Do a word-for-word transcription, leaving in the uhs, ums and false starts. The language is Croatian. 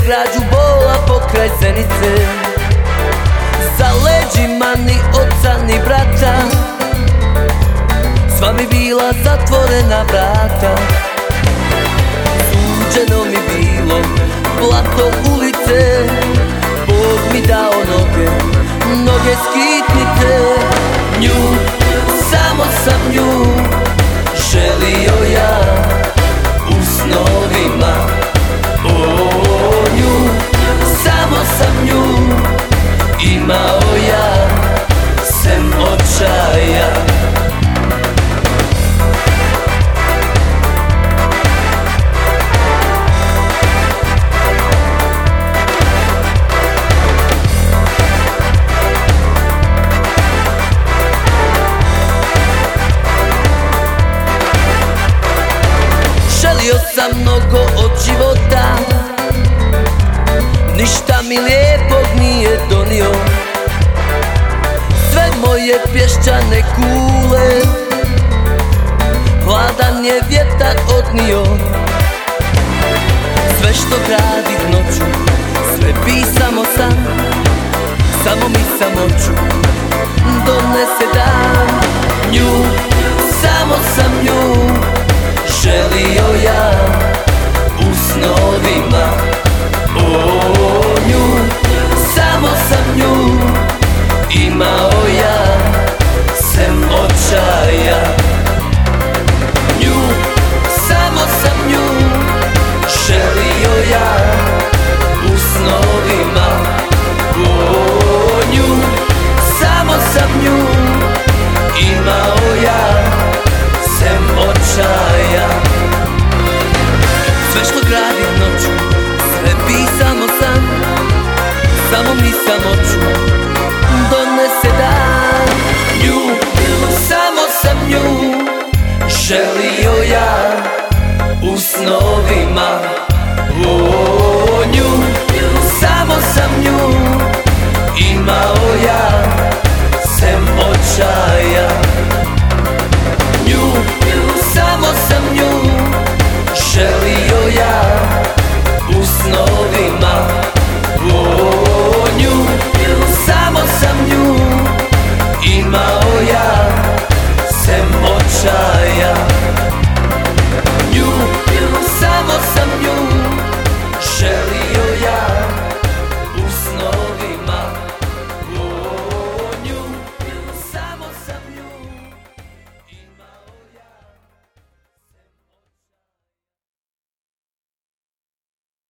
građu bola pokraj Zenice. Za leđima ni oca ni brata, sva mi bila zatvorena vrata. Suđeno mi bilo blato ulice, Bog mi dao noge, noge skitnite. Nju, samo sam nju želio ja u snovima. O, nju, samo sam nju imao ja, sem očaja. Želio sam mnogo od života, ništa mi lijepog nije donio. Sve moje pješčane kule hladan je vjetar odnio. Sve što gradim noću, sve pisamo sam, samo mi samoću donese dan. Nju, samo sam nju želio ja u snovima. O, nju, samo sam nju imao ja, sem očaja. Nju, samo sam nju želio ja u snovima. O, nju, samo sam nju imao ja, sem očaja. Sve što gradim noću, sve pisamo sam, samo mi samoću donese dan. Nju, samo sam nju želio ja u snovima. O, nju, samo sam nju imao ja, sem očaja. Nju, samo sam nju želio ja u snovima.